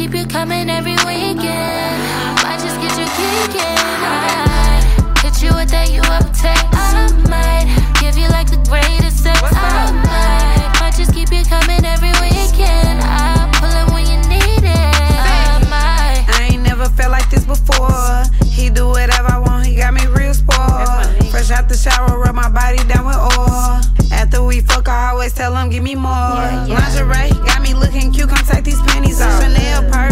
keep you coming every weekend. Might just get you kicking. I hit you with that you uptight. I might give you like the greatest sex. I might just keep you coming every weekend. I pull it when you need it. I ain't never felt like this before. He do whatever I want, he got me real spoiled. Fresh out the shower, rub my body down with oil. After we fuck, I always tell him, give me more. Lingerie, got me looking cute, come take these panties off. Chanel purse.